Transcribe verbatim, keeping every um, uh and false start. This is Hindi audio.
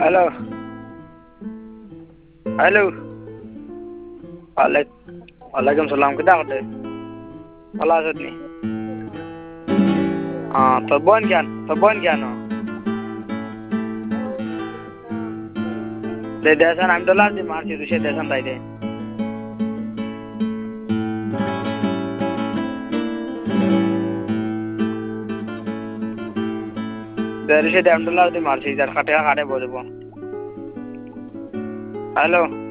हेलो हेलो वालेकुम सलाम किदा करते वाला सदनी हाँ तो बन क्या तो बन क्या ना दे देसन हम डॉलर दे मारची तुझे देसन दाई दे दे रुषे दे हम डॉलर दे मारची जर खाटे खाटे बोले बो हेलो